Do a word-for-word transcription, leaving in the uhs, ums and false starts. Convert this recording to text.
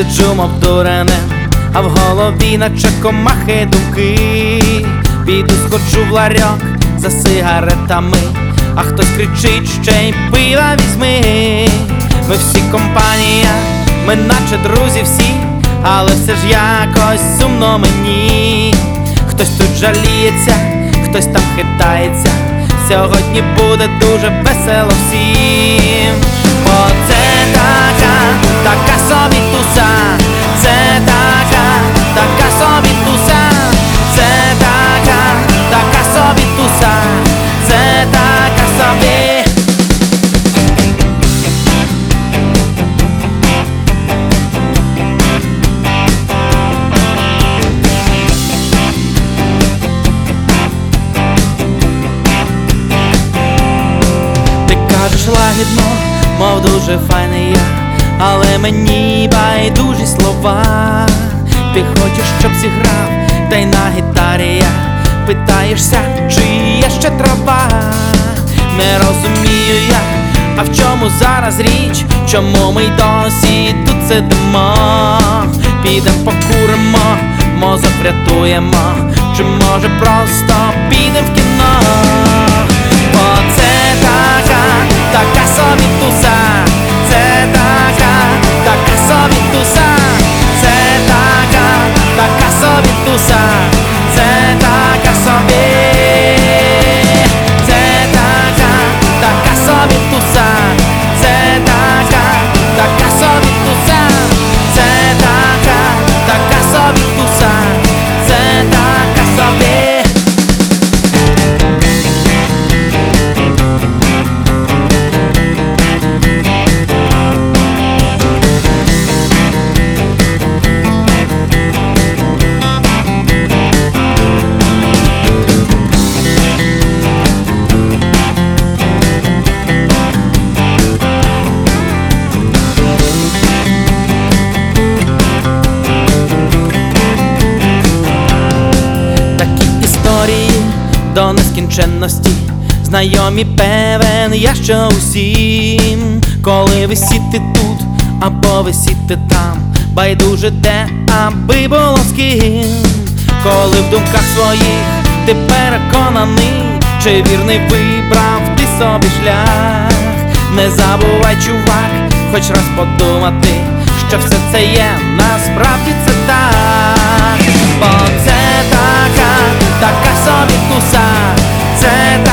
Сиджу, мов дуренин, а в голові наче комахи думки. Піду сходжу в ларьок за сигаретами, а хтось кричить, ще й пива візьми. Ми всі компанія, ми наче друзі всі, але все ж якось сумно мені. Хтось тут жаліється, хтось там хитається, сьогодні буде дуже весело всім. Бо це така, така собі туса, це така, така собі туса, це така, така собі туса, це така собі. Кажеш лагідно, мов дуже файний я, але мені байдужі слова. Ти хочеш, щоб зіграв, та й на гітарі я. Питаєшся, чи є ще трава. Не розумію я, а в чому зараз річ? Чому ми й досі тут сидимо? Підем покуримо, мозок врятуємо, чи може просто підем в кіно? Бо це така, така собі туса, це така, така собі туса, це така, така собі туса, це така собі, це така, така собі туса, це така, така собі туса, це така, така собі туса, це така собі. До нескінченності знайомі, певен я, що усім. Коли висіти тут або висіти там, байдуже де, аби було з ким. Коли в думках своїх ти переконаний, чи вірний вибрав ти собі шлях. Не забувай, чувак, хоч раз подумати, що все це є, насправді це так. Бо це така, така собі туса, це така.